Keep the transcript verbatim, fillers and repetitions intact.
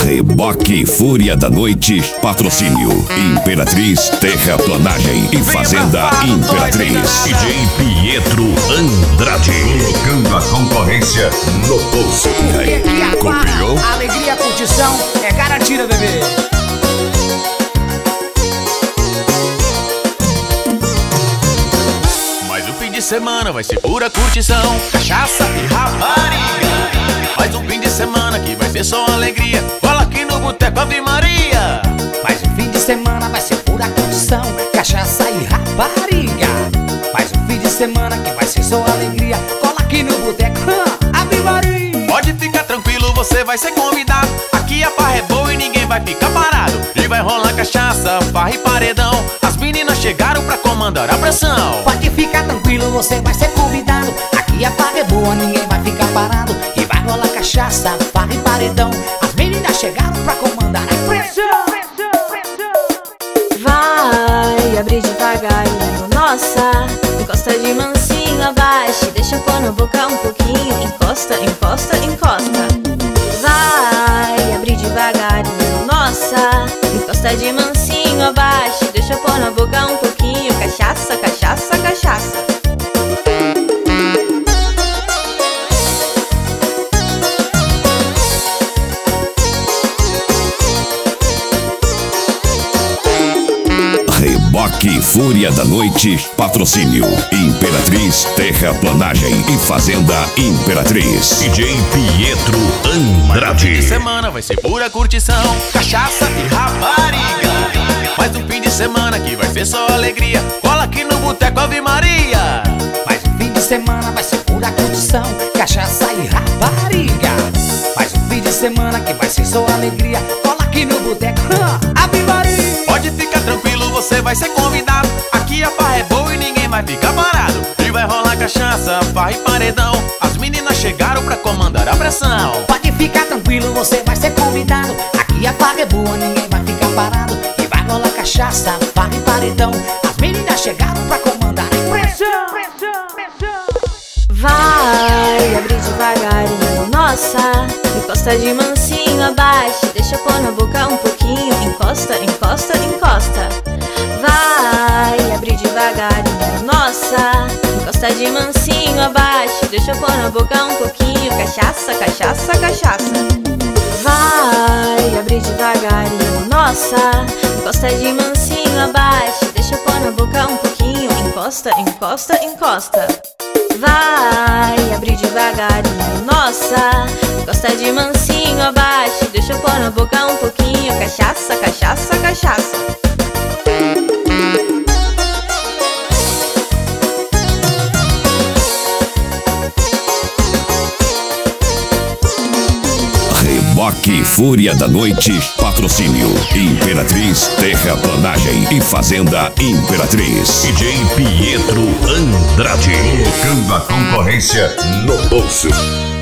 Reboque Fúria da Noite, patrocínio Imperatriz Terraplanagem e Fazenda Imperatriz. D J Pietro Andrade, colocando a concorrência no bolso. E aí, copiou? Alegria, curtição é garantida, bebê. Mais um fim de semana vai ser pura curtição, cachaça e rapariga. Mais um fim de semana que vai ser só alegria, cola aqui no Boteco Ave Maria. Mais um fim de semana vai ser pura curtição, cachaça e rapariga. Mais um fim de semana que vai ser só alegria, cola aqui no Boteco Ave Maria. Pode ficar tranquilo, você vai ser convidado. Aqui a farra é boa e ninguém vai ficar parado. E vai rolar cachaça, farra e paredão. As meninas chegaram pra comandar a pressão. Pode ficar tranquilo, você vai ser convidado. Aqui a farra é boa, ninguém vai ficar parado. E vai rolar cachaça, farra e paredão. As meninas chegaram pra comandar a pressão. Vai abrir devagarinho, nossa. Encosta de mansinho, abaixa, deixa pôr na boca um pouquinho. Encosta, encosta, encosta. Vai abrir devagarinho, nossa. Encosta de mansinho, abaixa, deixa pôr na boca um pouquinho. Cachaça, cachaça, cachaça. Reboque Fúria da Noite, patrocínio Imperatriz Terraplanagem e Fazenda Imperatriz. D J Pietro Andrade. Mais um fim de semana vai ser pura curtição, cachaça e rapariga. Mais um fim de semana que vai ser só alegria, cola aqui no Boteco Ave Maria. Mais um fim de semana vai ser pura curtição, cachaça e rapariga. Mais um fim de semana que vai ser só alegria, cola aqui no Boteco Ave Maria. Pode ficar tranquilo, você vai ser convidado. Aqui a farra é boa e ninguém vai ficar parado. E vai rolar cachaça, farra e paredão. As meninas chegaram pra comandar a pressão. Pode ficar tranquilo, você vai ser convidado. Aqui a farra é boa, ninguém vai ficar parado. E vai rolar cachaça, farra e paredão. As meninas chegaram pra comandar a pressão. Vai abrir devagarinho, nossa. Encosta de mansinho, abaixa, deixa pôr na boca um pouquinho. Encosta, encosta, encosta. Vai abrir devagarinho, nossa. Encosta de mansinho, abaixa, deixa pôr na boca um pouquinho. Cachaça, cachaça, cachaça. Vai abrir devagarinho, nossa. Encosta de mansinho, abaixa, deixa pôr na boca um pouquinho. Encosta, encosta, encosta. Vai abrir devagarinho, nossa. Encosta de mansinho, abaixa, deixa eu pôr na boca um pouquinho. Cachaça, cachaça, cachaça. Reboque Fúria da Noite, patrocínio Imperatriz Terraplanagem e Fazenda Imperatriz. D J Pietro Andrade, colocando a concorrência no bolso.